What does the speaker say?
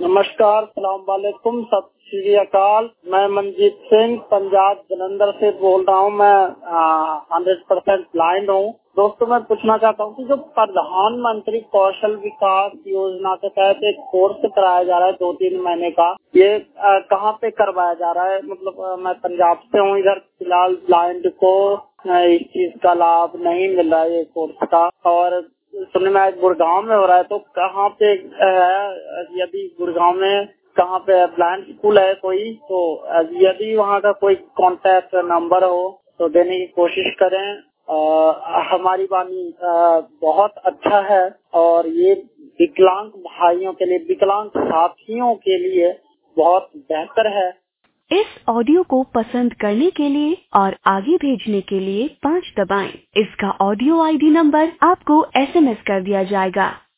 नमस्कार, सलाम वालेकुम, सत श्री अकाल। मैं मनजीत सिंह पंजाब जलंधर से बोल रहा हूँ। मैं 100% ब्लाइंड हूँ। दोस्तों, मैं पूछना चाहता हूँ कि जो प्रधानमंत्री कौशल विकास योजना के तहत एक कोर्स कराया जा रहा है 2-3 महीने का, ये कहाँ पे करवाया जा रहा है? मतलब मैं पंजाब से हूँ, इधर फिलहाल ब्लाइंड को इस चीज का लाभ नहीं मिल रहा है ये कोर्स का। और सुनने में आज गुड़गांव में हो रहा है, तो कहाँ पे है? यदि गुड़गांव में कहाँ पे ब्लाइंड स्कूल है कोई, तो यदि वहाँ का कोई कांटेक्ट नंबर हो तो देने की कोशिश करें। हमारी वाणी बहुत अच्छा है और ये विकलांग भाइयों के लिए, विकलांग साथियों के लिए बहुत बेहतर है। इस ऑडियो को पसंद करने के लिए और आगे भेजने के लिए 5 दबाएं। इसका ऑडियो आईडी नंबर आपको SMS कर दिया जाएगा।